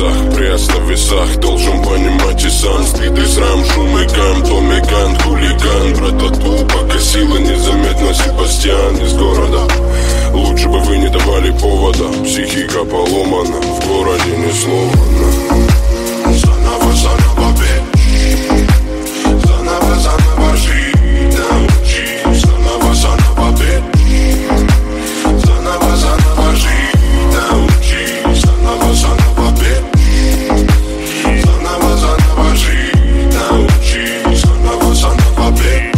весах, пресс на весах. Должен понимать и сам. Сбитый срам, шум и гам, Томми Ган, хулиган. Братату покосила незаметно Себастьян из города. Лучше бы вы не давали повода. Психика поломана, в городе не сломана. Заново, бич. Заново, жить научись. Заново, бич. Заново, жить научись. Заново, бич. Заново, жить научись. Заново, бич.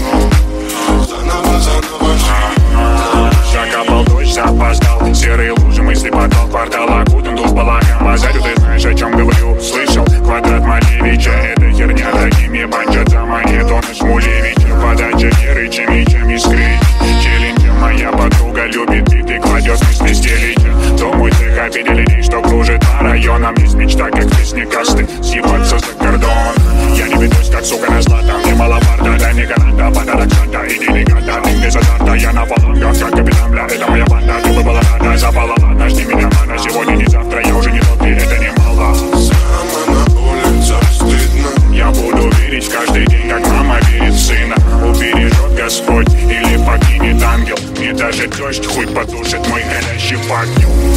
Заново, жить. Закапал дождь, опоздал. Серые лужи, мысли потол. Квартал окутан дух балагом. А зарю ты знаешь, о чем говорю. Слышал, квадрат Малевича. Это херня, такими бандят за монету на Шмулевича. Подача веры, чем искрить. Челленджа моя подруга любит биты. Кладет мысли стелича. То мой цех обидели, что кружит по районам. Есть мечта, как песни касты. Съебаться за кордон. Я не ведусь, как сука на златом. Мне мало фарта, дай мне гаранта. Подарок Санта, иди легата. Ты без азарта, я на фалангах, как капитан, бля. Это моя банда, ты бы была рада. Запала, ладно, жди меня, мана. Сегодня не завтра, я уже не тот, и это немало. Сама на улицах стыдно. Я буду верить каждый день, как мама верит в сына. Убережет Господь или покинет ангел. Мне даже дождь хуй потушит мой горящий факел.